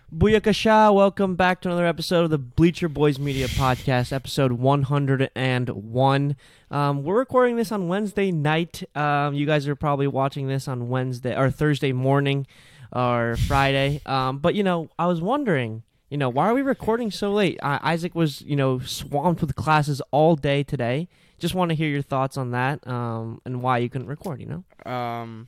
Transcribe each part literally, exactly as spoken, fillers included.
Booyakasha, welcome back to another episode of the Bleacher Boys Media Podcast, episode one hundred one. Um, we're recording this on Wednesday night. Um, you guys are probably watching this on Wednesday or Thursday morning or Friday. Um, but, you know, I was wondering, you know, why are we recording so late? Uh, Isaac was, you know, swamped with classes all day today. Just want to hear your thoughts on that um, and why you couldn't record, you know? Um,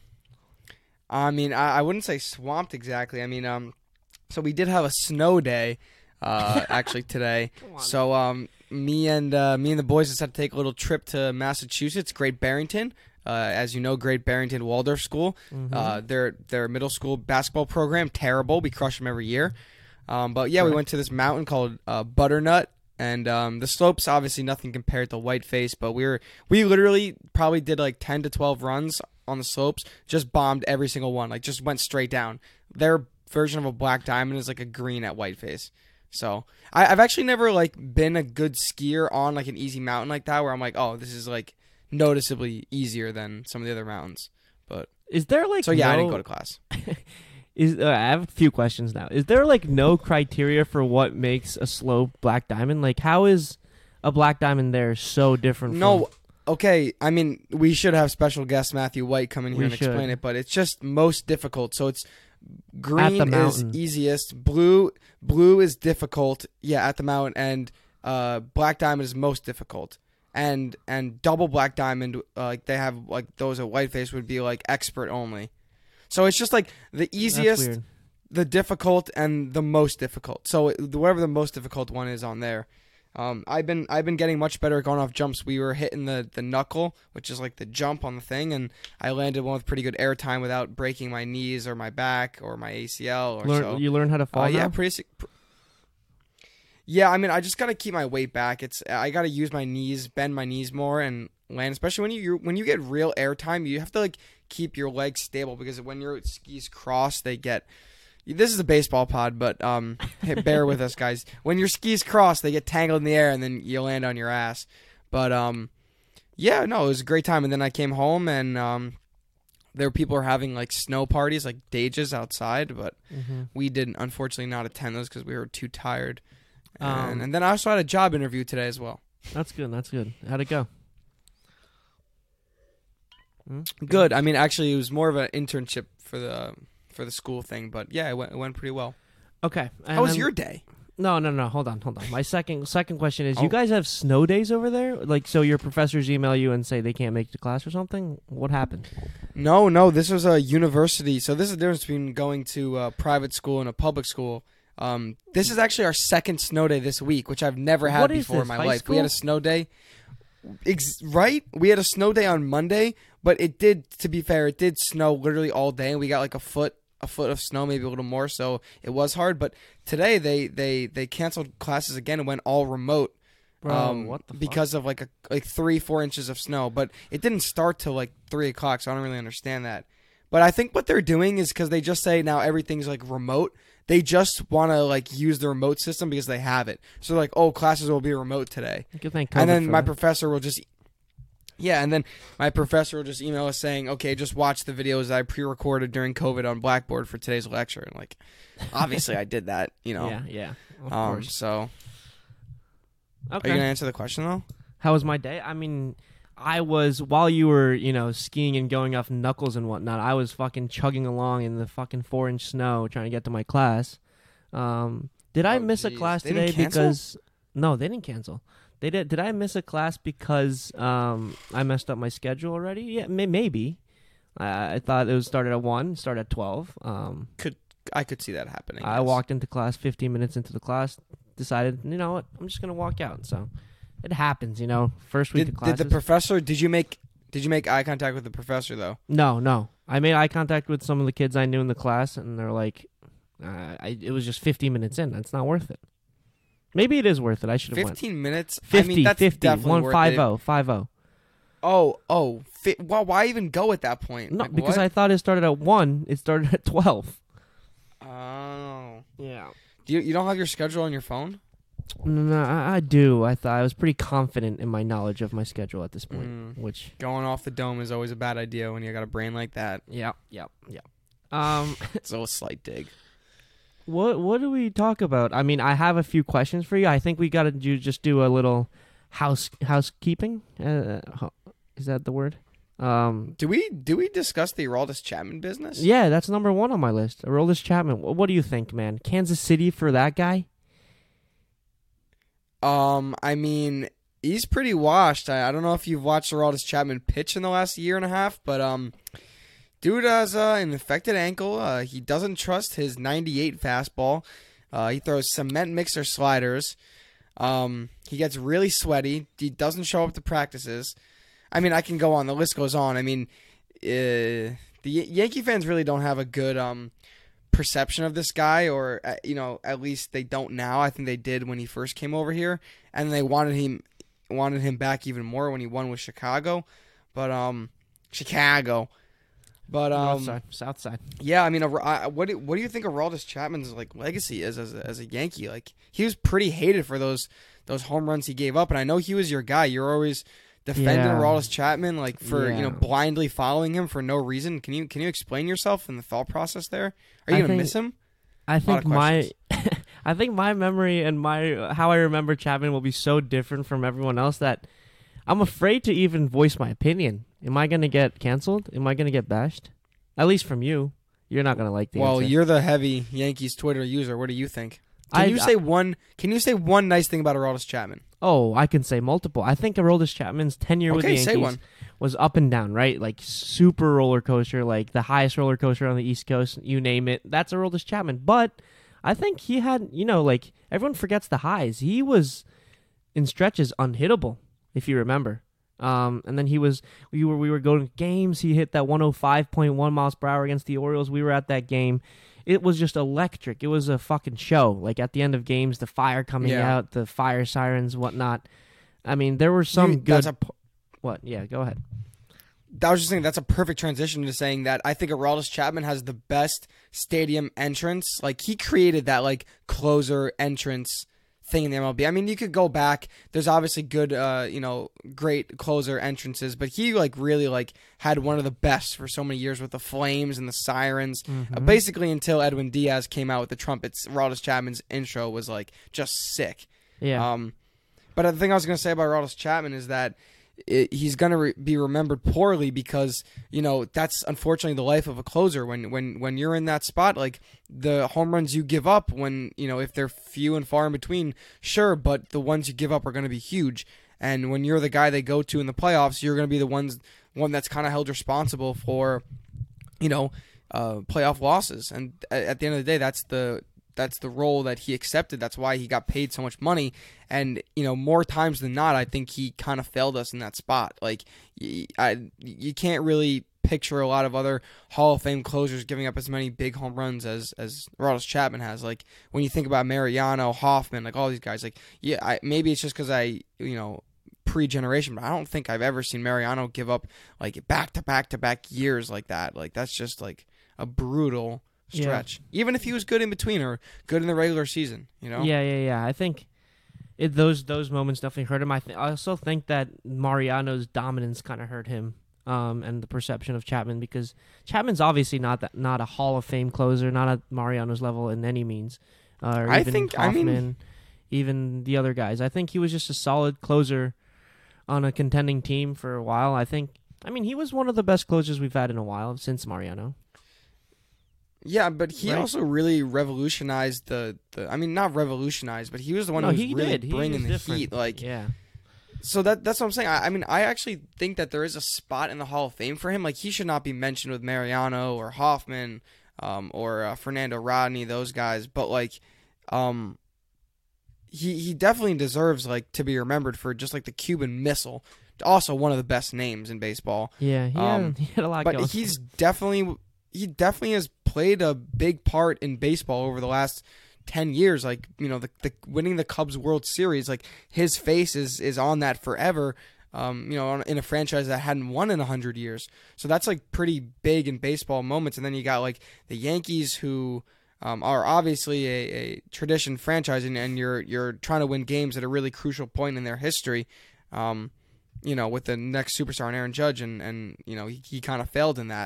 I mean, I, I wouldn't say swamped exactly. I mean, um... So we did have a snow day, uh, actually today. So um, me and uh, me and the boys decided to take a little trip to Massachusetts, Great Barrington. Uh, as you know, Great Barrington Waldorf School. Mm-hmm. Uh, their their middle school basketball program, terrible. We crush them every year. Um, but yeah, we went to this mountain called uh, Butternut, and um, the slopes obviously nothing compared to Whiteface. But we were we literally probably did like ten to twelve runs on the slopes, just bombed every single one, like just went straight down. They're version of a black diamond is like a green at Whiteface. So I, I've actually never like been a good skier on like an easy mountain like that where I'm like, oh, this is like noticeably easier than some of the other mountains. But is there like so yeah, no... I didn't go to class. is uh, I have a few questions now. Is there like no criteria for what makes a slope black diamond? Like how is a black diamond there so different? No. From... Okay, I mean we should have special guest Matthew White come in here we and should. explain it, but it's just most difficult. So it's green is mountain. easiest. Blue blue is difficult. Yeah, at the mountain, and uh, black diamond is most difficult. And and double black diamond, uh, like they have like those at Whiteface would be like expert only. So it's just like the easiest, the difficult, and the most difficult. So whatever the most difficult one is on there. Um, I've been I've been getting much better at going off jumps. We were hitting the, the knuckle, which is like the jump on the thing, and I landed one with pretty good air time without breaking my knees or my back or my A C L or learn, so. You learn how to fall. Uh, now? yeah, pretty. Pr- yeah, I mean, I just gotta keep my weight back. It's I gotta use my knees, bend my knees more, and land. Especially when you when you get real air time, you have to like keep your legs stable because when your skis cross, they get. This is a baseball pod, but um, hey, bear with us, guys. When your skis cross, they get tangled in the air, and then you land on your ass. But um, yeah, no, it was a great time. And then I came home, and um, there were people were having like snow parties, like dages outside, but mm-hmm. we didn't, unfortunately, not attend those because we were too tired. And, Um, and then I also had a job interview today as well. That's good. That's good. How'd it go? Hmm? Good. I mean, actually, it was more of an internship for the. for the school thing, but yeah, it went, it went pretty well. Okay. And How was then, your day? No, no, no. Hold on, hold on. My second second question is: oh. you guys have snow days over there? Like, so your professors email you and say they can't make it to class or something? What happened? No, no. This was a university, so this is the difference between going to a private school and a public school. Um, this is actually our second snow day this week, which I've never had what is before this, in my high life. School? We had a snow day, ex- right? We had a snow day on Monday, but it did. To be fair, it did snow literally all day, and we got like a foot. a foot of snow, maybe a little more, so it was hard. But today they they, they canceled classes again and went all remote. Bro, um, what the fuck? because of like a like three four inches of snow. But it didn't start till like three o'clock, so I don't really understand that. But I think what they're doing is because they just say now everything's like remote. They just want to like use the remote system because they have it. So like, oh, classes will be remote today, and then my that. professor will just. Yeah, and then my professor will just email us saying, okay, just watch the videos that I pre-recorded during COVID on Blackboard for today's lecture. And, like, obviously I did that, you know. Yeah, yeah, of um, course. So, okay. Are you going to answer the question, though? How was my day? I mean, I was, while you were, you know, skiing and going off knuckles and whatnot, I was fucking chugging along in the fucking four-inch snow trying to get to my class. Um, did I oh, miss geez. a class they today didn't cancel? because... No, they didn't cancel. They did. Did I miss a class because um, I messed up my schedule already? Yeah, may- maybe. I-, I thought it was started at one, start at twelve. Um, could I could see that happening. I yes. walked into class fifteen minutes into the class, decided, you know what, I'm just gonna walk out. So it happens, you know. First week Did, of classes. did the professor? Did you make? Did you make eye contact with the professor though? No, no. I made eye contact with some of the kids I knew in the class, and they're like, uh, I, "It was just fifteen minutes in. That's not worth it." Maybe it is worth it. I should have went. Fifteen minutes. Fifty, I mean, that's fifty, definitely one worth five it. zero, five zero. Oh, oh. Fi- well, why even go at that point? No, like, because what? I thought it started at one. It started at twelve. Oh. Yeah. Do you you don't have your schedule on your phone? No, I, I do. I thought I was pretty confident in my knowledge of my schedule at this point. Mm. Which Going off the dome is always a bad idea when you got a brain like that. yeah, yeah, yeah. Um, It's a slight dig. What what do we talk about? I mean, I have a few questions for you. I think we got to do just do a little house housekeeping. Uh, is that the word? Um, do we do we discuss the Aroldis Chapman business? Yeah, that's number one on my list. Aroldis Chapman. What, what do you think, man? Kansas City for that guy? Um, I mean, he's pretty washed. I, I don't know if you've watched Aroldis Chapman pitch in the last year and a half, but um, dude has uh, an infected ankle. Uh, he doesn't trust his ninety-eight fastball. Uh, he throws cement mixer sliders. Um, he gets really sweaty. He doesn't show up to practices. I mean, I can go on. The list goes on. I mean, uh, the Yankee fans really don't have a good um perception of this guy, or uh, you know, at least they don't now. I think they did when he first came over here, and they wanted him wanted him back even more when he won with Chicago. But um, Chicago. But um, North side, south side. Yeah, I mean, uh, what do what do you think of Aroldis Chapman's like legacy is as a, as a Yankee? Like, he was pretty hated for those those home runs he gave up, and I know he was your guy. You're always defending Yeah. Aroldis Chapman, like for Yeah. you know blindly following him for no reason. Can you can you explain yourself and the thought process there? Are you I gonna think- miss him? I lot think of my, I think my memory and my how I remember Chapman will be so different from everyone else that I'm afraid to even voice my opinion. Am I gonna get canceled? Am I gonna get bashed? At least from you. You're not gonna like the Well, answer. you're the heavy Yankees Twitter user. What do you think? Can I- you say one? Can you say one nice thing about Aroldis Chapman? Oh, I can say multiple. I think Aroldis Chapman's tenure with the Okay, Yankees say one. was up and down, right? Like super roller coaster, like the highest roller coaster on the East Coast, you name it. That's Aroldis Chapman. But I think he had, you know, like everyone forgets the highs. He was in stretches unhittable, if you remember. Um, and then he was, we were we were going to games. He hit that one oh five point one miles per hour against the Orioles. We were at that game. It was just electric. It was a fucking show. Like at the end of games, the fire coming Yeah. out, the fire sirens, whatnot. I mean, there were some You- good. that's a What? Yeah, go ahead. I was just saying that's a perfect transition to saying that I think Aroldis Chapman has the best stadium entrance. Like, he created that like closer entrance thing in the M L B. I mean, you could go back. There's obviously good, uh, you know, great closer entrances, but he like really like had one of the best for so many years with the flames and the sirens. Uh, basically, until Edwin Diaz came out with the trumpets, Aroldis Chapman's intro was like just sick. Yeah. Um, but the thing I was going to say about Aroldis Chapman is that it, he's going to re- be remembered poorly because, you know, that's unfortunately the life of a closer. When when when you're in that spot, like the home runs you give up, when, you know, if they're few and far in between, sure, but the ones you give up are going to be huge. And when you're the guy they go to in the playoffs, you're going to be the ones one that's kind of held responsible for, you know, uh, playoff losses. And at, at the end of the day, that's the that's the role that he accepted. That's why he got paid so much money. And, you know, more times than not, I think he kind of failed us in that spot. Like, y- I, you can't really picture a lot of other Hall of Fame closers giving up as many big home runs as as Aroldis Chapman has. Like, when you think about Mariano, Hoffman, like all these guys, like, yeah, I, maybe it's just because I, you know, pre-generation, but I don't think I've ever seen Mariano give up like back to back to back years like that. Like, that's just like a brutal stretch. Even if he was good in between or good in the regular season, you know? Yeah, yeah, yeah. I think it, those those moments definitely hurt him. I, th- I also think that Mariano's dominance kind of hurt him, um, and the perception of Chapman, because Chapman's obviously not that not a Hall of Fame closer, not at Mariano's level in any means. Uh, or I even think- I Hoffman, mean- even the other guys. I think he was just a solid closer on a contending team for a while. I think. I mean, he was one of the best closers we've had in a while since Mariano. Yeah, but he Right. also really revolutionized the, the. I mean, not revolutionized, but he was the one No, who was he really did. He bringing was the different. heat. Like, Yeah. so that that's what I'm saying. I, I mean, I actually think that there is a spot in the Hall of Fame for him. Like, he should not be mentioned with Mariano or Hoffman, um, or uh, Fernando Rodney, those guys. But like, um, he he definitely deserves like to be remembered for just like the Cuban Missile. Also, one of the best names in baseball. Yeah, he, Um, had, he had a lot But going. he's definitely he definitely has played a big part in baseball over the last ten years. Like, you know, the, the winning the Cubs World Series, like his face is is on that forever. Um, you know, on, in a franchise that hadn't won in a hundred years. So that's like pretty big in baseball moments. And then you got like the Yankees, who um, are obviously a, a tradition franchise, and, and you're you're trying to win games at a really crucial point in their history. Um, you know, with the next superstar, Aaron Judge, and and you know he, he kind of failed in that.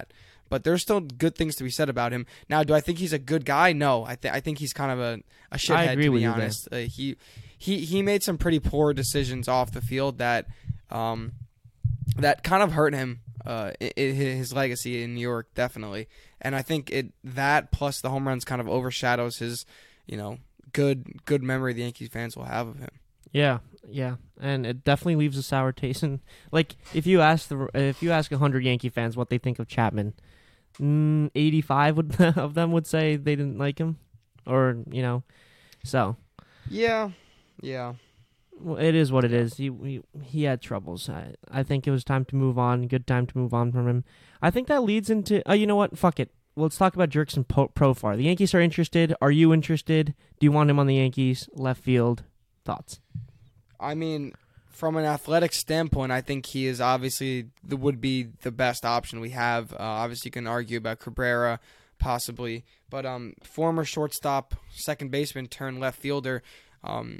but there's still good things to be said about him. Now, do I think he's a good guy? No, I think I think he's kind of a a shithead. I agree to with be you honest. Uh, he he he made some pretty poor decisions off the field that um that kind of hurt him. Uh, i i his legacy in New York, definitely, and I think it that plus the home runs kind of overshadows his, you know, good good memory the Yankees fans will have of him. Yeah, yeah, and it definitely leaves a sour taste. And like, if you ask the if you ask a hundred Yankee fans what they think of Chapman, mm, eighty-five would, of them would say they didn't like him, or you know, so yeah, yeah. Well, it is what it is. He he, he had troubles. I, I think it was time to move on. Good time to move on from him. I think that leads into. Oh, you know what? Fuck it. Well, let's talk about Jurickson po- Profar. The Yankees are interested. Are you interested? Do you want him on the Yankees? Left field. Thoughts? I mean, from an athletic standpoint, I think he is obviously the would be the best option we have. Uh, obviously, you can argue about Cabrera, possibly, but um, former shortstop, second baseman, turned left fielder. Um,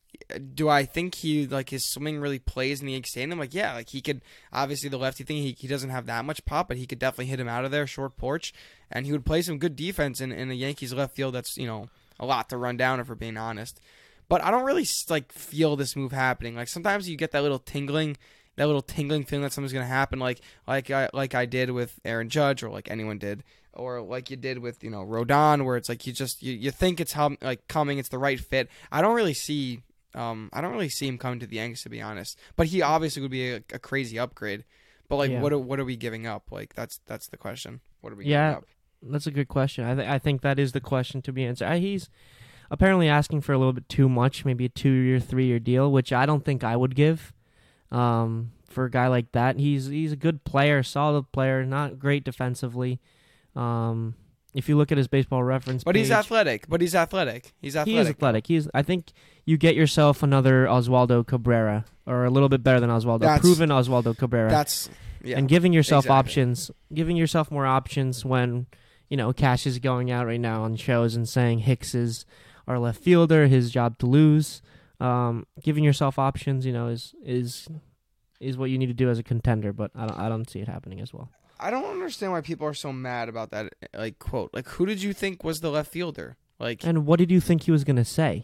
do I think he like his swing really plays in the Yankee Stadium? Like, yeah, like he could obviously the lefty thing. He he doesn't have that much pop, but he could definitely hit him out of there, short porch, and he would play some good defense in in the Yankees left field. That's you know a lot to run down if we're being honest. But I don't really like feel this move happening. Like sometimes you get that little tingling, that little tingling feeling that something's gonna happen. Like like I like I did with Aaron Judge, or like anyone did, or like you did with you know Rodon, where it's like you just you, you think it's how like coming, it's the right fit. I don't really see. Um, I don't really see him coming to the Yankees, to be honest. But he obviously would be a, a crazy upgrade. But like, Yeah. what are, what are we giving up? Like, that's that's the question. What are we Yeah. giving up? That's a good question. I th- I think that is the question to be answered. I, he's apparently asking for a little bit too much, maybe a two-year, three-year deal, which I don't think I would give. Um, for a guy like that, he's he's a good player, solid player, not great defensively. Um, if you look at his baseball reference, But page, he's athletic. But he's athletic. He's athletic. He is athletic. He's. I think you get yourself another Oswaldo Cabrera, or a little bit better than Oswaldo, That's- proven Oswaldo Cabrera. That's yeah. and giving yourself exactly. options, giving yourself more options when, you know, Cash is going out right now on shows and saying Hicks is our left fielder, his job to lose. Um, giving yourself options, you know, is is is what you need to do as a contender. But I don't, I don't see it happening as well. I don't understand why people are so mad about that. Like quote. Like who did you think was the left fielder? Like And what did you think he was gonna say?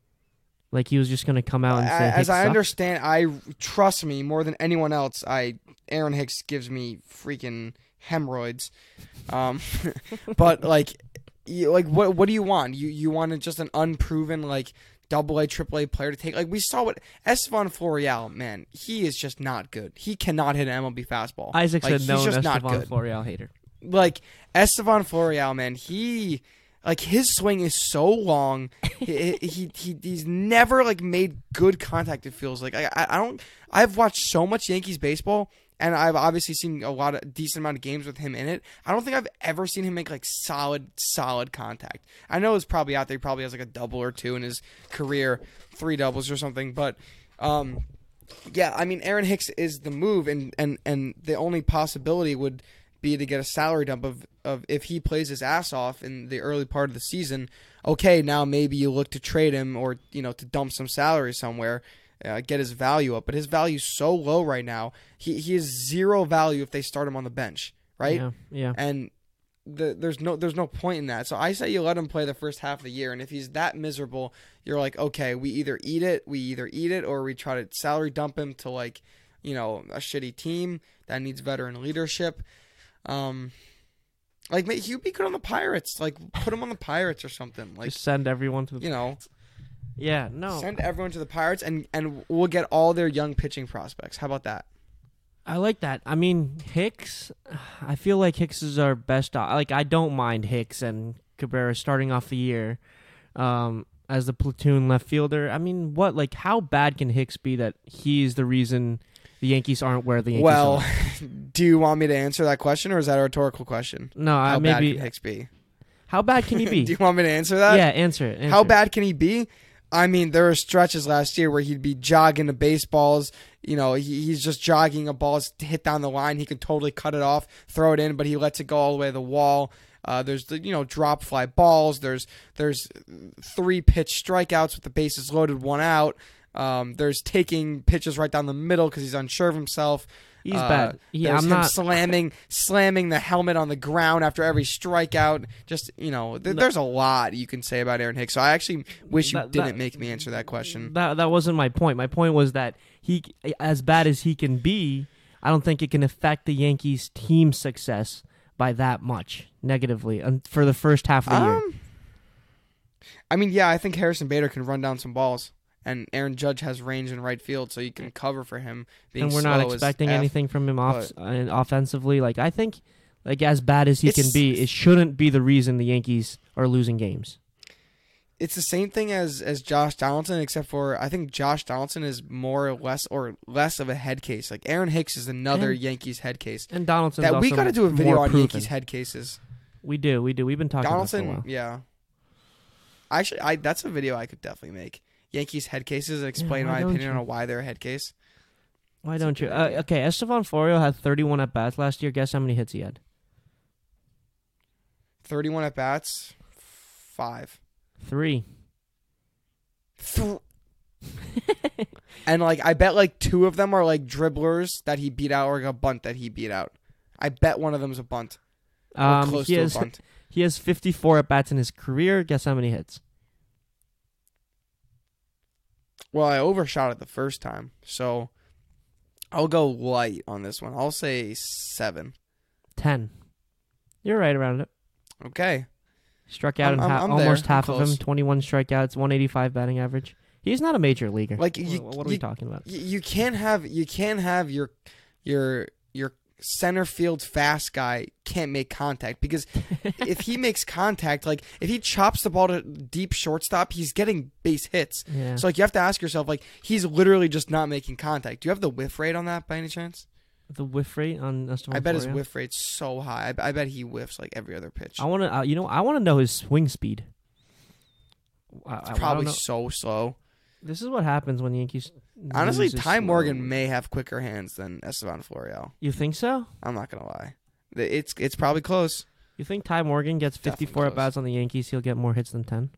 Like he was just gonna come out and say, as Hicks I sucks? understand, I trust me more than anyone else. I Aaron Hicks gives me freaking hemorrhoids. Um, but like, you, like what what do you want? You you wanted just an unproven like double A, triple A player to take? Like we saw what Estevan Florial, man, he is just not good. He cannot hit an M L B fastball. Isaac like, said no, he's just not Estevan good. Florial hater. Like Estevan Florial, man, he like his swing is so long. he, he he he's never like made good contact. It feels like I I don't. I've watched so much Yankees baseball, and I've obviously seen a lot of decent amount of games with him in it. I don't think I've ever seen him make like solid solid contact. I know it's probably out there. He probably has like a double or two in his career, three doubles or something. But um, yeah, I mean Aaron Hicks is the move, and and and the only possibility would be to get a salary dump of, of if he plays his ass off in the early part of the season. Okay, now maybe you look to trade him or you know to dump some salary somewhere, uh, get his value up. But his value's so low right now. He he has zero value if they start him on the bench, right? Yeah, yeah. And the, there's no there's no point in that. So I say you let him play the first half of the year, and if he's that miserable, you're like, okay, we either eat it, we either eat it, or we try to salary dump him to like, you know, a shitty team that needs veteran leadership. Um, like he'd be good on the Pirates. Like put him on the Pirates or something. Like Just send everyone to the. you know, Yeah, no. send everyone to the Pirates, and and we'll get all their young pitching prospects. How about that? I like that. I mean, Hicks, I feel like Hicks is our best. op- Like, I don't mind Hicks and Cabrera starting off the year um, as the platoon left fielder. I mean, what, like, how bad can Hicks be that he's the reason the Yankees aren't where the Yankees Well, are? do you want me to answer that question, or is that a rhetorical question? No, How I bad maybe. can Hicks be? How bad can he be? Do you want me to answer that? Yeah, answer it. Answer How it. bad can he be? I mean, there were stretches last year where he'd be jogging the baseballs. You know, he, he's just jogging a ball to hit down the line. He could totally cut it off, throw it in, but he lets it go all the way to the wall. Uh, there's the you know drop fly balls. There's there's three pitch strikeouts with the bases loaded, one out. Um, there's taking pitches right down the middle because he's unsure of himself. He's uh, bad. Yeah, there's I'm him not slamming slamming the helmet on the ground after every strikeout. Just you know, th- there's a lot you can say about Aaron Hicks. So I actually wish you That- didn't that- make me answer that question. That that wasn't my point. My point was that he, as bad as he can be, I don't think it can affect the Yankees' team success by that much negatively and for the first half of the year. Um, I mean, yeah, I think Harrison Bader can run down some balls, and Aaron Judge has range in right field, so you can cover for him. Being And we're not slow as expecting F. anything from him off, but- uh, offensively. Like I think, like as bad as he It's- can be, it shouldn't be the reason the Yankees are losing games. It's the same thing as as Josh Donaldson, except for I think Josh Donaldson is more or less or less of a head case. Like Aaron Hicks is another And- Yankees head case. And Donaldson's That we also got to do a video more on proven. Yankees head cases. We do, we do. We've been talking about it for a Donaldson, while. yeah. Actually, I that's a video I could definitely make. Yankees head cases and explain why my don't opinion you? on why they're a head case. Why That's a don't you? good Uh, idea. okay, Estevan Florio had thirty-one at bats last year. Guess how many hits he had? thirty-one at bats, five. Three. Th- and like I bet like two of them are like dribblers that he beat out or like a bunt that he beat out. I bet one of them's a bunt. Or Um, close he to has a bunt. he has fifty-four at bats in his career. Guess how many hits? Well, I overshot it the first time, so I'll go light on this one. I'll say seven. Ten. You're right around it. Okay. Struck out I'm- in I'm- ha- I'm almost there. I'm half of him. close. twenty-one strikeouts, one eighty-five batting average. He's not a major leaguer. Like, Wha- you- what, are we you- talking about? Y- You can't have you can't have your your your center field fast guy can't make contact because if he makes contact, like if he chops the ball to deep shortstop, he's getting base hits. Yeah. So like you have to ask yourself, like he's literally just not making contact. Do you have the whiff rate on that by any chance? The whiff rate on Estevan I bet his Florio? whiff rate's so high. I, I bet he whiffs like every other pitch. I want to. Uh, you know, I want to know his swing speed. I, I- I It's don't probably know. so slow. This is what happens when Yankees. Honestly, lose is Ty slow. Morgan may have quicker hands than Estevan Florio. You think so? I'm not gonna lie. It's it's probably close. You think Ty Morgan gets Definitely fifty-four at close. bats on the Yankees? He'll get more hits than ten.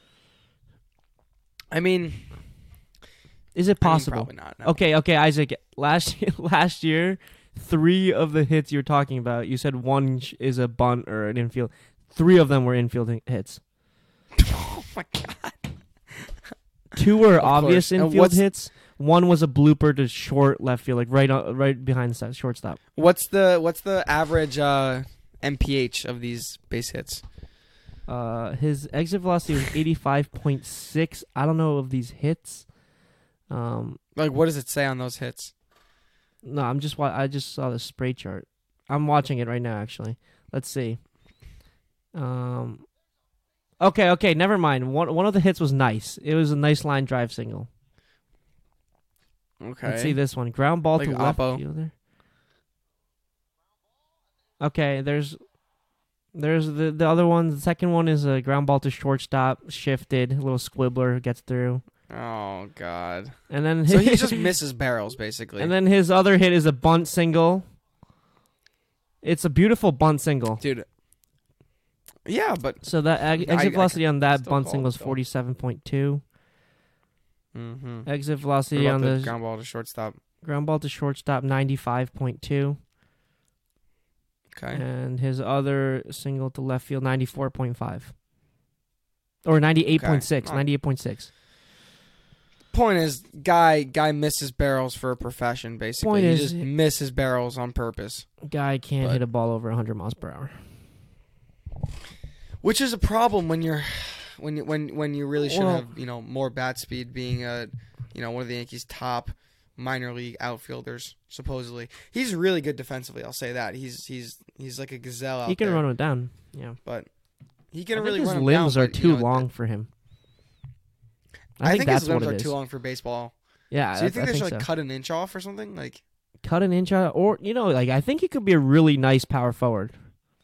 I mean, Is it I mean, possible? probably not. No. Okay, okay, Isaac. Last year, last year, three of the hits you're talking about, you said one sh- is a bunt or an infield. Three of them were infield hi- hits. Oh my god. Two were Of obvious course. And infield what's- hits. One was a blooper to short left field, like right on, right behind the sta- shortstop. What's the what's the average uh, M P H of these base hits? Uh, his exit velocity was eighty-five point six. I don't know of these hits. Um, Like, what does it say on those hits? no, I'm just wa- I just saw the spray chart. I'm watching it right now. Actually, let's see. Um, okay, okay, never mind. One one of the hits was nice. It was a nice line drive single. Okay. Let's see this one. Ground ball Like to left Oppo. fielder. Okay, there's there's the the other one. The second one is a ground ball to shortstop, shifted, a little squibbler gets through. Oh god. And then So he just misses barrels basically. and then his other hit is a bunt single. It's a beautiful bunt single. Dude. Yeah, but So that ag- I- I exit velocity on that still bunt call single it, is though. forty-seven point two. mm-hmm. Exit What velocity about on the the ground ball to shortstop? ground ball to shortstop ninety-five point two. Okay. And his other single to left field, ninety-four point five. Or ninety-eight point six. Okay. ninety-eight point six. Point is, guy guy misses barrels for a profession. Basically, Point he is- just misses barrels on purpose, Guy can't But- hit a ball over one hundred miles per hour. which is a problem when you're when you, when when you really should Well- have you know more bat speed, being a you know one of the Yankees' top minor league outfielders. Supposedly, he's really good defensively. I'll say that he's he's he's like a gazelle out He can there. run it down. Yeah. but he can I really think his run him limbs down, are but, you too know, long for him. I, I, think, think, that's his limbs what it are is. too long for baseball. Yeah, So you I- think I they think should like so. cut an inch off or something? Like Cut an inch out, or you know, like I think he could be a really nice power forward.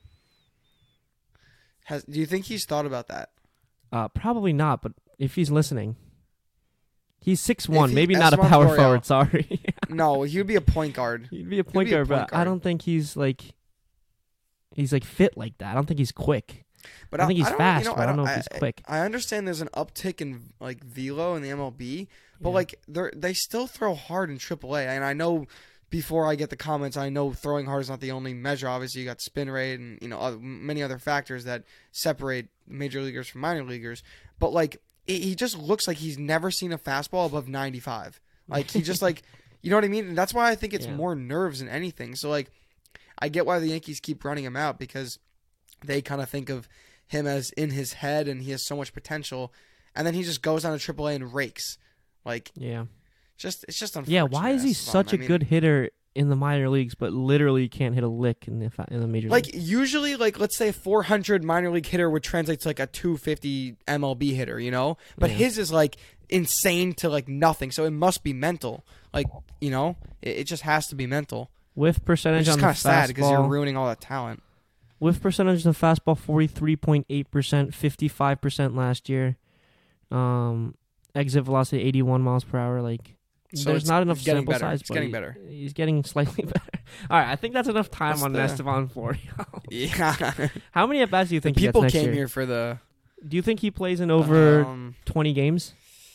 has do you think he's thought about that? Uh, probably not, but if he's listening, he's six one, he- maybe not a Esteban power Florio. forward. Sorry, No, he would be a point guard. he'd be a point be a guard, point but I guard. don't think he's like he's like fit like that. I don't think he's quick. But I think he's don't, fast, you know, but I don't know I, if he's quick. I understand there's an uptick in like velo in the M L B, but Yeah. like they they still throw hard in triple A. And I know before I get the comments, I know throwing hard is not the only measure. Obviously, you got spin rate and you know other, many other factors that separate major leaguers from minor leaguers. But like it, he just looks like he's never seen a fastball above ninety-five. Like he just like you know what I mean. And that's why I think it's Yeah. more nerves than anything. So like I get why the Yankees keep running him out because they kind of think of him as in his head and he has so much potential, and then he just goes down to triple A and rakes. Like, Yeah. just it's just unfortunate. Yeah, why is he as fun. such I a mean, good hitter in the minor leagues, but literally can't hit a lick in the fa- in the major Like leagues? usually, like let's say a four hundred minor league hitter would translate to like a two fifty M L B hitter, you know. But Yeah. his is like insane to like nothing, so it must be mental. Like you know, it, it just has to be mental. Whiff percentage Which is on the kind of sad because you're fastball. ruining all that talent. Whiff percentage on the fastball forty-three point eight percent, fifty-five percent last year. Um, exit velocity eighty-one miles per hour. Like, So there's it's- not enough it's getting sample better. size. It's but getting he- better. He's getting slightly better. All right, I think that's enough time That's on the- Esteban Florial. Yeah, How many at bats do you think he people gets next came year? here for the Do you think he plays in over um, twenty games?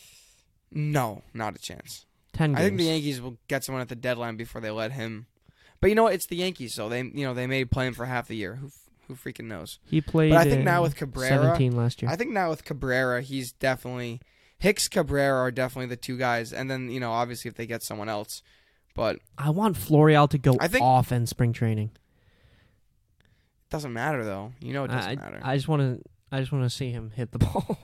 no, not a chance. ten games. I think the Yankees will get someone at the deadline before they let him. But you know what? It's the Yankees, so they you know they may play him for half the year. Who who freaking knows? He played. But I think in now with Cabrera, seventeen last year. I think now with Cabrera, he's definitely Hicks, Cabrera are definitely the two guys, and then you know obviously if they get someone else, but I want Florial to go I think- off in spring training. it doesn't matter though. You know it doesn't I, matter. I just want to. I just want to see him hit the ball.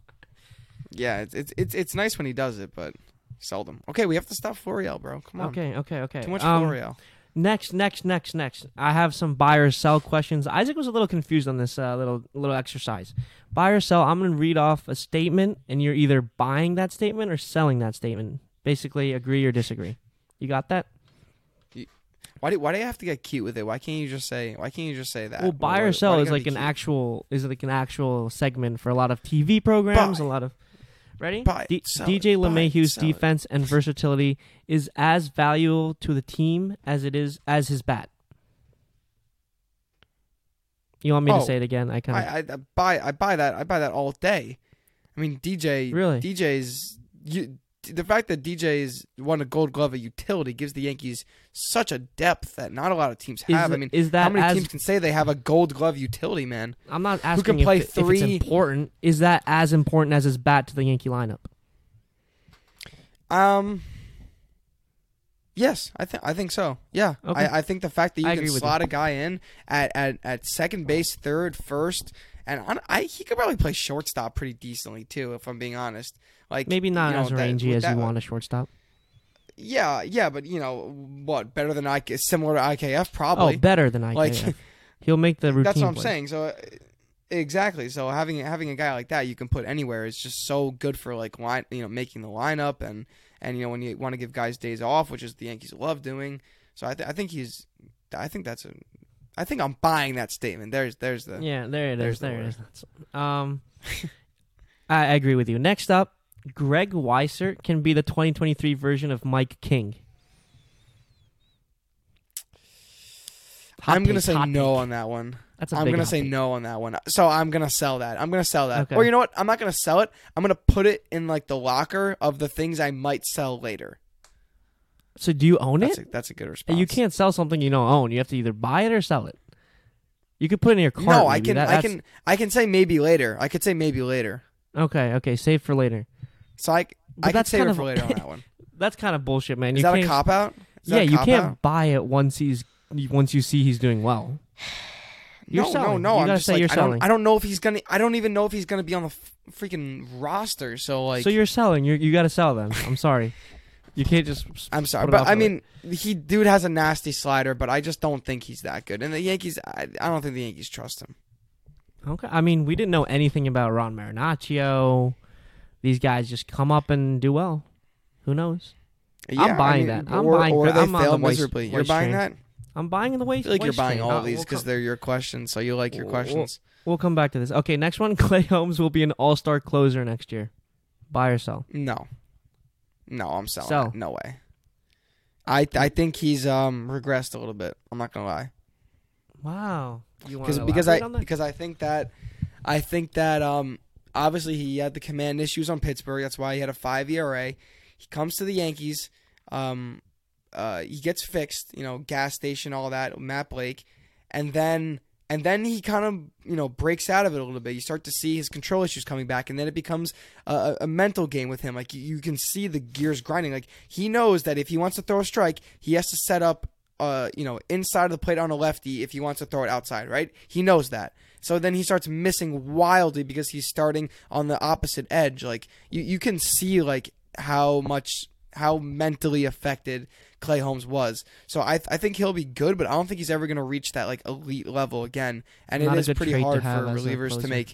yeah, it's, it's it's it's nice when he does it, but seldom. Okay, we have to stop Florial, bro. Come on. okay, okay, okay. Too much Um, Florial. Next, next, next, next. I have some buy or sell questions. Isaac was a little confused on this uh, little little exercise. Buy or sell. I'm going to read off a statement, and you're either buying that statement or selling that statement. Basically, agree or disagree. You got that? Why do why do you have to get cute with it? Why can't you just say why can't you just say that? Well, buy Why- or why sell do you is gotta like be an cute? actual is like an actual segment for a lot of T V programs. Buy. A lot of ready. Buy it, D- sell D J it, buy it, LeMahieu's sell it. defense and versatility is as valuable to the team as it is as his bat. You want me to Oh, say it again? I kind of. I, I, I buy I buy that I buy that all day. I mean D J Really? D J's you, the fact that D J's won a Gold Glove at utility gives the Yankees such a depth that not a lot of teams Is, have. I mean, is that how many as teams can say they have a Gold Glove utility man? I'm not asking can play if, it- if it's three- important. Is that as important as his bat to the Yankee lineup? Um. Yes, I think I think so. Yeah, Okay. I, I think the fact that you I can agree with slot a guy in at, at, at second base, third, first, and on, I he could probably play shortstop pretty decently too. If I'm being honest, like Maybe not you know, as that- rangy with as that- you want a shortstop. Yeah, yeah, but you know what? Better than I similar to I K F Oh, probably. better than I Like- can. He'll make the routine. That's what I'm plays. saying. So uh, exactly. So having having a guy like that you can put anywhere is just so good for like line, you know, making the lineup and and you know when you want to give guys days off, which is the Yankees love doing. So I th- I think he's I think that's a I think I'm buying that statement. There's there's the Yeah, there it There's is. the There it word. is. That's- Um, I, I agree with you. Next up, Greg Weissert can be the twenty twenty-three version of Mike King. Hot I'm gonna take, say hot no take. on that one. That's a I'm big gonna hot say take. no on that one. So I'm gonna sell that. I'm gonna sell that. Okay. Or you know what? I'm not gonna sell it. I'm gonna put it in like the locker of the things I might sell later. So do you own That's it? a, that's a good response. You can't sell something you don't own. You have to either buy it or sell it. You could put it in your cart. No, I maybe. can That- I that's- can I can say maybe later. I could say maybe later. Okay, okay. Save for later. So I But I can that's save kind it of- for later on that one. That's kind of bullshit, man. Is you that can't, a cop out? Is that Yeah, a you cop can't out? buy it once he's once you see he's doing well. You're no, selling. no, no. You I'm gotta just say like, you're I don't, selling. I don't know if he's gonna. I don't even know if he's gonna be on the f- freaking roster. So like, so you're selling. You you got to sell them. I'm sorry. You can't just. I'm sorry, put it but off I of mean, he dude has a nasty slider, but I just don't think he's that good. And the Yankees, I, I don't think the Yankees trust him. Okay. I mean, we didn't know anything about Ron Marinaccio. These guys just come up and do well. Who knows? Yeah, I'm buying I mean, that. I'm or, buying Or that. they I'm on fail the Weiss- miserably. You're Weiss buying train. that. I'm buying the way. I feel like you're buying all of these because they're your questions, so you like your We'll- questions. We'll come back to this. Okay, next one. Clay Holmes will be an all-star closer next year. Buy or sell? No, no, I'm selling. Sell. That. No way. I I think he's um regressed a little bit. I'm not gonna lie. Wow. You because because I because I think that I think that um obviously he had the command issues on Pittsburgh. That's why he had a five E R A. He comes to the Yankees. Um, uh, he gets fixed. You know, gas station, all that. Matt Blake, and then and then he kind of you know breaks out of it a little bit. You start to see his control issues coming back, and then it becomes a, a mental game with him. Like you, you can see the gears grinding. Like he knows that if he wants to throw a strike, he has to set up. Uh, you know, inside of the plate on a lefty if he wants to throw it outside, right? He knows that. So then he starts missing wildly because he's starting on the opposite edge. Like you, you can see like how much how mentally affected Clay Holmes was. So I I think he'll be good, but I don't think he's ever going to reach that like elite level again. And Not it is pretty hard for relievers to make.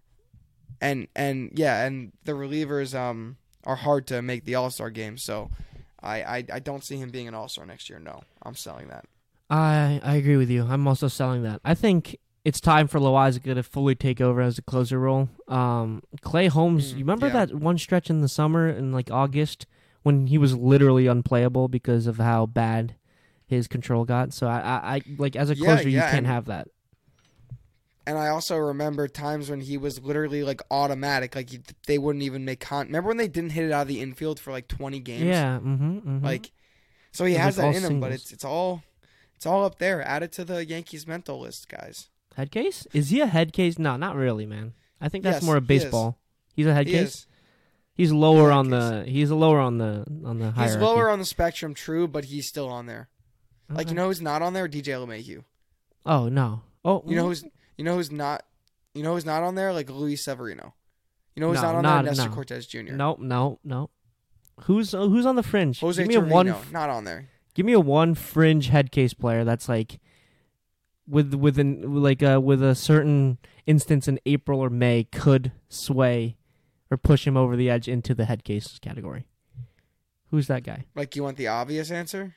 And and yeah, and the relievers um are hard to make the All-Star game. So. I, I, I don't see him being an all-star next year. No, I'm selling that. I I agree with you. I'm also selling that. I think it's time for Loaisiga to fully take over as a closer role. Um, Clay Holmes, mm, you remember yeah. that one stretch in the summer in like August when he was literally unplayable because of how bad his control got? So I, I, I like as a closer, yeah, yeah, you can't and, have that. And I also remember times when he was literally like automatic, like he, they wouldn't even make con. Remember when they didn't hit it out of the infield for like twenty games? Yeah, mm-hmm, mm-hmm. Like, so he it has that in him, singles. but it's it's all it's all up there. Add it to the Yankees mental list, guys. Head case? Is he a head case? No, not really, man. I think that's yes, more a baseball. He He's a head he case. Is. He's lower head on case. the. He's lower on the on the hierarchy. He's lower on the spectrum, true, but he's still on there. Okay. Like you know who's not on there? D J LeMahieu. Oh no. Oh, you know who's you know who's not. You know who's not on there? Like Luis Severino. You know who's no, not on not, there? Nestor no. Cortez Junior No, no, no. Who's uh, who's on the fringe? Jose give me Torino, a one. not on there. Give me a one fringe head case player that's like with with an like uh, with a certain instance in April or May could sway or push him over the edge into the head case category. Who's that guy? Like you want the obvious answer?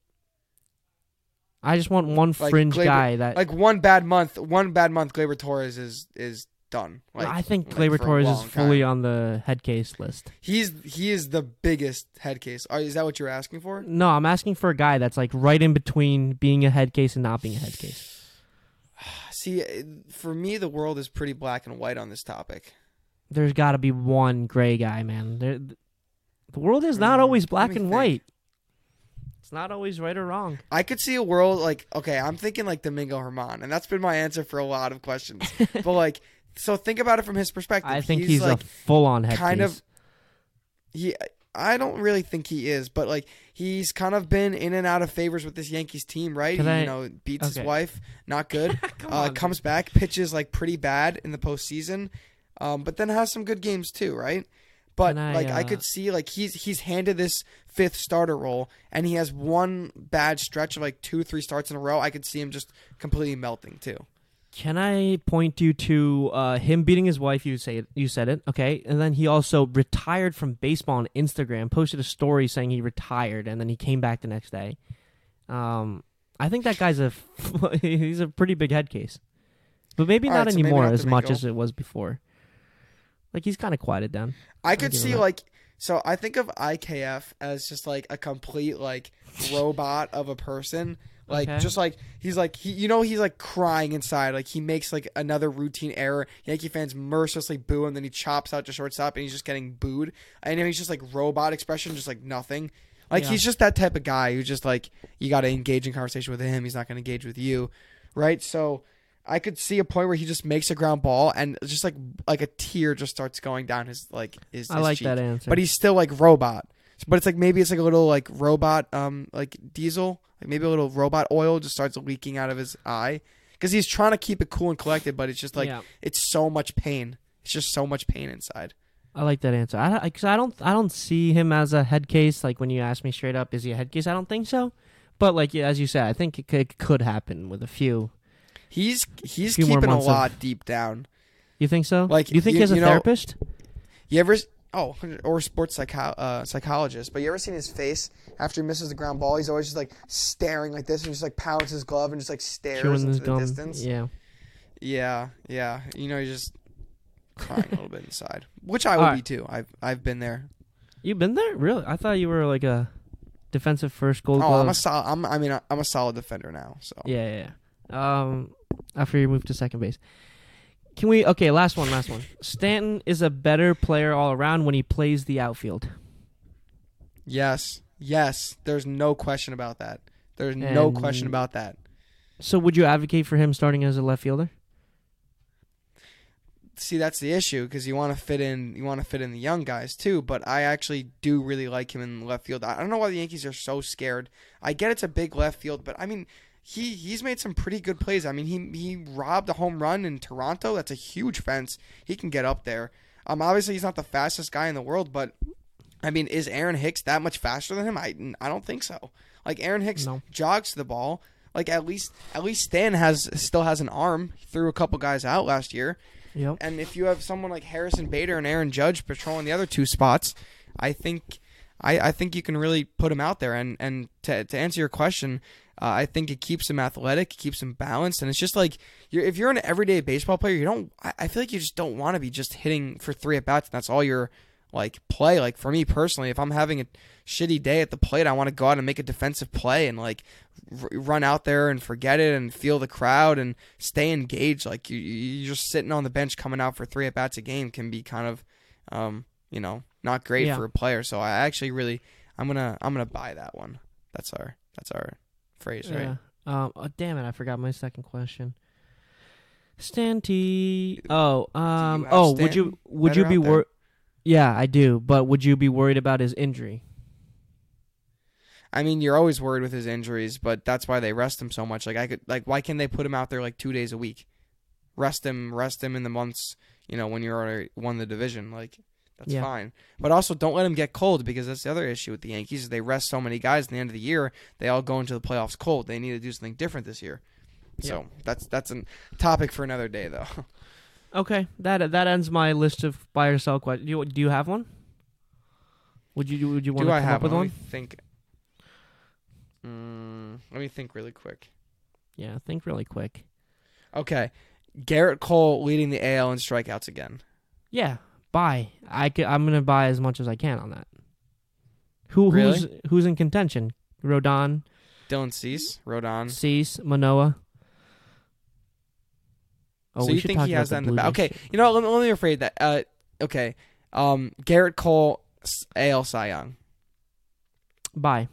I just want one like fringe Gleyber, guy that like one bad month. One bad month. Gleyber Torres is is done. Like, I think like Gleyber Torres is fully time. on the head case list. He's he is the biggest head case. Are, is that what you're asking for? No, I'm asking for a guy that's like right in between being a head case and not being a head case. See, for me, the world is pretty black and white on this topic. There's got to be one gray guy, man. There, the world is not mm, always black and think. white. It's not always right or wrong. I could see a world like, okay, I'm thinking like Domingo Herman, and that's been my answer for a lot of questions. But like, so think about it from his perspective. I think he's, he's like, a full-on head kind case. of. He, I don't really think he is, but like he's kind of been in and out of favors with this Yankees team, right? Can he, I, you know, beats okay. his wife, not good. Come uh, on, comes back, pitches like pretty bad in the postseason, um, but then has some good games too, right? But I, like uh, I could see like he's he's handed this fifth starter role, and he has one bad stretch of like two, three starts in a row. I could see him just completely melting too. Can I point you to uh, him beating his wife? You say it, you said it, okay. And then he also retired from baseball on Instagram. Posted a story saying he retired, and then he came back the next day. Um, I think that guy's a he's a pretty big head case, but maybe All not right, so maybe anymore not as much Domingo. as it was before. Like he's kind of quieted down. I could give see him that. like so I think of I K F as just like a complete like robot of a person. Like Okay. just like he's like he you know he's like crying inside, like he makes like another routine error. Yankee fans mercilessly boo him, then he chops out to shortstop and he's just getting booed. And then he's just like robot expression, just like nothing. Like Yeah. he's just that type of guy who's just like you got to engage in conversation with him. He's not going to engage with you, right? So I could see a point where he just makes a ground ball and just like like a tear just starts going down his like his. I his like cheek. that answer. But he's still like robot. But it's like maybe it's like a little like robot um like diesel, like maybe a little robot oil just starts leaking out of his eye because he's trying to keep it cool and collected, but it's just like Yeah. it's so much pain. It's just so much pain inside. I like that answer. I, I, cause I don't I don't see him as a head case. Like when you ask me straight up, is he a head case? I don't think so. But like yeah, as you said, I think it could, it could happen with a few. He's he's Few more keeping a months lot of- deep down. You think so? Like, Do you think you- he has a you know- therapist? You ever oh or sports psycho, uh, psychologist? But you ever seen his face after he misses the ground ball? He's always just like staring like this and just like pounds his glove and just like stares Chewing into his the gum. distance. Yeah. Yeah, yeah. You know, he's just crying a little bit inside, which I All would right. be too. I've I've been there. You've been there? Really? I thought you were like a defensive first gold Oh, glove. I'm a sol- I'm I mean I'm a solid defender now. So Yeah, yeah, yeah. Um, after you move to second base. Can we? Okay, last one, last one. Stanton is a better player all around when he plays the outfield. Yes, yes. There's no question about that. There's no And- question about that. So would you advocate for him starting as a left fielder? See, that's the issue because you want to fit in, you want to fit in the young guys too. But I actually do really like him in left field. I don't know why the Yankees are so scared. I get it's a big left field, but I mean, he he's made some pretty good plays. I mean, he he robbed a home run in Toronto. That's a huge fence. He can get up there. Um, obviously he's not the fastest guy in the world, but I mean, is Aaron Hicks that much faster than him? I I don't think so. Like Aaron Hicks No. jogs to the ball. Like at least at least Stan has still has an arm. He threw a couple guys out last year. Yep. And if you have someone like Harrison Bader and Aaron Judge patrolling the other two spots, I think I, I think you can really put him out there. And, and to to answer your question, uh, I think it keeps him athletic, it keeps him balanced, and it's just like you're, if you're an everyday baseball player, you don't. I, I feel like you just don't want to be just hitting for three at bats. And that's all your like play. Like for me personally, if I'm having a shitty day at the plate, I want to go out and make a defensive play and like r- run out there and forget it and feel the crowd and stay engaged. Like you, you're just sitting on the bench coming out for three at bats a game can be kind of, um, you know, not great Yeah. for a player. So I actually really, I'm gonna, I'm gonna buy that one. That's our, that's our phrase, right? Yeah. Um. Oh, damn it! I forgot my second question. Stanty. Oh. Um. have Oh. Would Stanton you? Would you better be out there? worried? Yeah, I do. But would you be worried about his injury? I mean, you're always worried with his injuries, but that's why they rest him so much. Like I could, like, why can't they put him out there like two days a week? Rest him, rest him in the months, you know, when you're already won the division. Like that's Yeah. fine. But also, don't let him get cold because that's the other issue with the Yankees. Is they rest so many guys at the end of the year, they all go into the playoffs cold. They need to do something different this year. So that's that's a topic for another day, though. Okay. That that ends my list of buy or sell questions. Do you, do you have one? Would you Would you want do to I come have up with one? one? Let me think. Mm, let me think really quick. Yeah. Think really quick. Okay, Garrett Cole leading the A L in strikeouts again. Yeah. Buy. I could, I'm gonna buy as much as I can on that. Who Really? Who's Who's in contention? Rodon, Dylan Cease, Rodon. Cease, Manoa. Oh, so we you should think talk he about has the that in the Blue back? Jays. Okay, you know, what, let me, let me rephrase that. Uh, okay, um, Garrett Cole, S- A L Cy Young. Buy.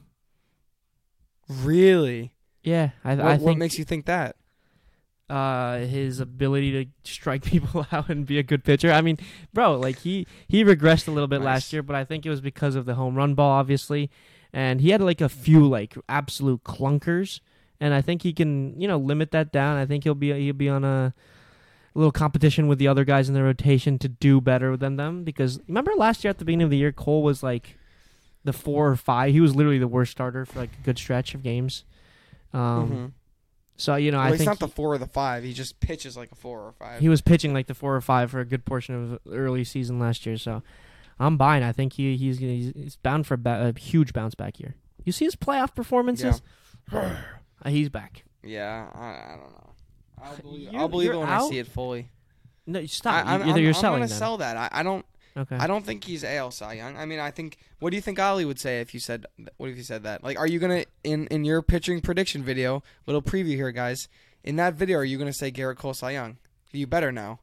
Really? Yeah, I, What, I what think makes you think that? uh, his ability to strike people out and be a good pitcher. I mean, bro, like he he regressed a little bit Nice. last year, but I think it was because of the home run ball, obviously, and he had like a few like absolute clunkers, and I think he can you know limit that down. I think he'll be he'll be on a little competition with the other guys in the rotation to do better than them. Because remember last year at the beginning of the year, Cole was like the four or five. He was literally the worst starter for like a good stretch of games. Um, Mhm. So you know, Well, I he's think not the four or the five. He just pitches like a four or five. he was pitching like the four or five for a good portion of the early season last year. So I'm buying. I think he he's gonna, he's, he's bound for a, ba- a huge bounce back year. You see his playoff performances? Uh, he's back. yeah, I, I don't know. I'll believe, You- I'll believe it you're when out? I see it fully. No, you stop. I, I'm, Either I'm, you're I'm selling gonna them. sell that. I, I don't. Okay. I don't think he's A L Cy Young. I mean, I think. What do you think Ollie would say if you said? What if you said that? Like, are you gonna in in your pitching prediction video? Little preview here, guys. In that video, are you gonna say Garrett Cole Cy Young? You better now.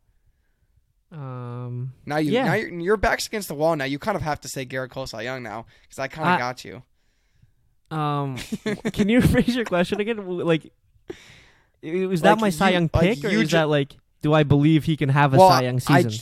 Um. Now you Yeah. now you're, your back's against the wall. Now you kind of have to say Garrett Cole Cy Young now because I kind of I- got you. Um. Can you rephrase your question again? Like, i- was that Like, my Cy you- Young like, pick, or you is ju- that like, do I believe he can have a Well, Cy Young I season? j-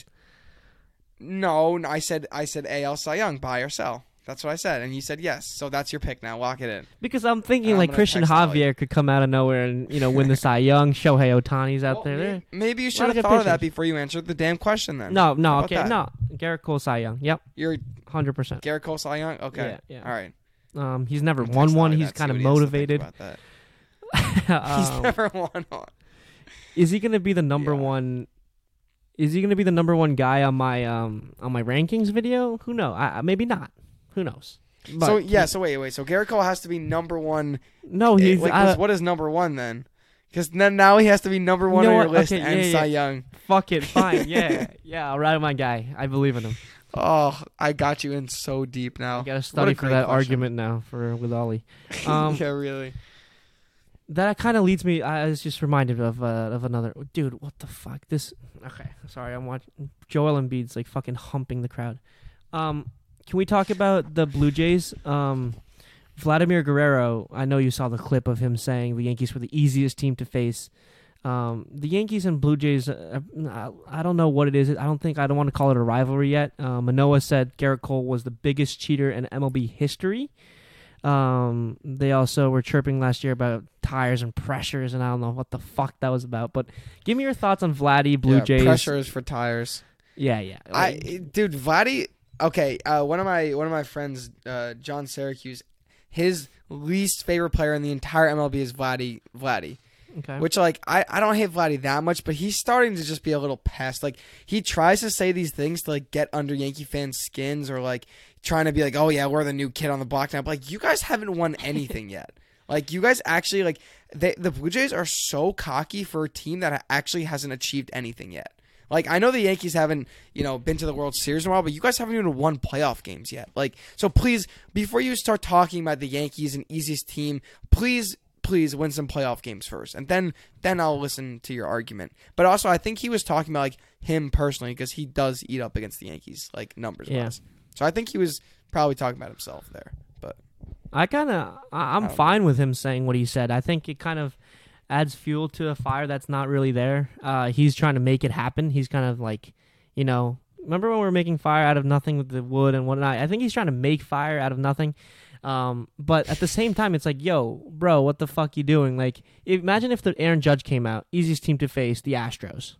no, no, I said I said A L Cy Young, buy or sell. That's what I said, and you said yes. So that's your pick now. Lock it in. Because I'm thinking I'm like gonna Christian text Ollie. Javier could come out of nowhere and you know win the Cy Young. Shohei Otani's out Well, there. may- They're- Maybe you lot should of have good thought of that pitchers. before you answered the damn question. Then No, no, How about okay, that? no. Garrett Cole Cy Young. Yep, You're hundred percent. Garrett Cole Cy Young. Okay, Yeah, yeah. all right. Um, he's never I'm won texting one. Ollie He's that, see kind of what he has to think motivated. about that. He's Um, never won one. is he going to be the number Yeah. one? Is he going to be the number one guy on my um on my rankings video? Who knows? I, I- maybe not. Who knows? But So yeah, so wait, wait. So Garrett Cole has to be number one. no, Eh, he's like, I- what's- what is number one then? Because then now he has to be number one know on your what? list Okay, and yeah, Cy yeah. Young. fuck it, fine, yeah, yeah. I'll ride my guy. I believe in him. Oh, I got you in so deep now. I got to What study a for great that question. argument now for with Ollie. Um, yeah, really. that kind of leads me. I was just reminded of uh, of another dude. What the fuck? This. Okay, sorry. I'm watching Joel Embiid's like fucking humping the crowd. Um, can we talk about the Blue Jays? Um, Vladimir Guerrero. I know you saw the clip of him saying the Yankees were the easiest team to face. Um, the Yankees and Blue Jays. Uh, I don't know what it is. I don't think I don't want to call it a rivalry yet. Uh, Manoah said Garrett Cole was the biggest cheater in M L B history. Um, they also were chirping last year about tires and pressures, and I don't know what the fuck that was about. But give me your thoughts on Vladdy, Blue yeah, Jays. Pressures for tires. Yeah, yeah. I dude, Vladdy. Okay, uh, one of my one of my friends, uh, John Syracuse, his least favorite player in the entire M L B is Vladdy. Vladdy. Okay. Which, like, I, I don't hate Vladdy that much, but he's starting to just be a little pest. Like, he tries to say these things to, like, get under Yankee fans' skins or, like, trying to be like, oh, yeah, we're the new kid on the block now. But, like, you guys haven't won anything yet. Like, you guys actually, like, they, the Blue Jays are so cocky for a team that actually hasn't achieved anything yet. Like, I know the Yankees haven't, you know, been to the World Series in a while, but you guys haven't even won playoff games yet. Like, so please, before you start talking about the Yankees and easiest team, please please win some playoff games first, and then then I'll listen to your argument. But also, I think he was talking about like him personally because he does eat up against the Yankees, like numbers Yeah. wise. So I think he was probably talking about himself there. But I kind of, I'm I fine with him saying what he said. I think it kind of adds fuel to a fire that's not really there. Uh, he's trying to make it happen. He's kind of like, you know, remember when we were making fire out of nothing with the wood and whatnot? I think he's trying to make fire out of nothing. Um, but at the same time, it's like, yo, bro, what the fuck you doing? Like, imagine if the Aaron Judge came out, easiest team to face, the Astros.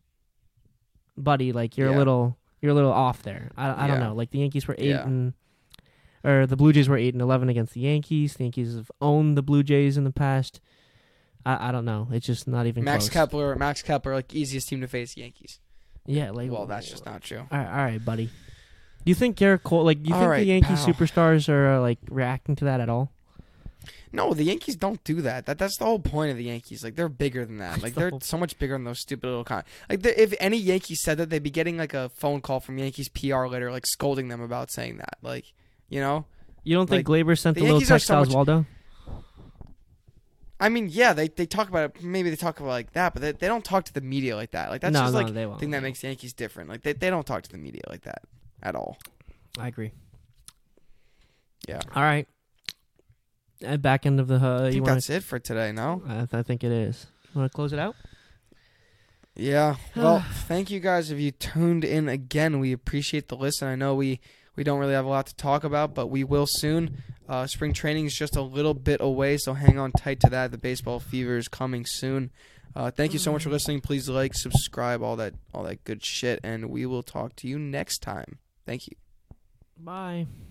Buddy, like you're Yeah. a little, you're a little off there. I, I don't Yeah. know. Like the Yankees were eight Yeah. and, or the Blue Jays were eight and eleven against the Yankees. The Yankees have owned the Blue Jays in the past. I, I don't know. It's just not even Max close. Kepler, Max Kepler, like easiest team to face, Yankees. Yeah, like Well, that's just not true. All right, all right, buddy. Do you think Garrett Cole, like, do you All think right, the Yankee pal. superstars are uh, like reacting to that at all? No, the Yankees don't do that. That that's the whole point of the Yankees. Like they're bigger than that. Like they're so much bigger than those stupid little con. Like the, if any Yankees said that, they'd be getting like a phone call from Yankees P R later, like scolding them about saying that. Like, you know. You don't think Like, Glaber sent the the, little Yankees are text so to much- Oswaldo? I mean, yeah, they they talk about it. Maybe they talk about it like that, but they, they don't talk to the media like that. Like that's No, just no, like they the won't. thing that makes the Yankees different. Like they they don't talk to the media like that at all. I agree. Yeah. All right. At back end of the. Uh, I you think want? that's it for today. No. I, th- I think it is. You want to close it out? Yeah. Well, thank you guys if you tuned in again. We appreciate the listen. I know we, we don't really have a lot to talk about, but we will soon. Uh, spring training is just a little bit away, so hang on tight to that. The baseball fever is coming soon. Uh, thank you so much for listening. Please like, subscribe, all that all that good shit, and we will talk to you next time. Thank you. Bye.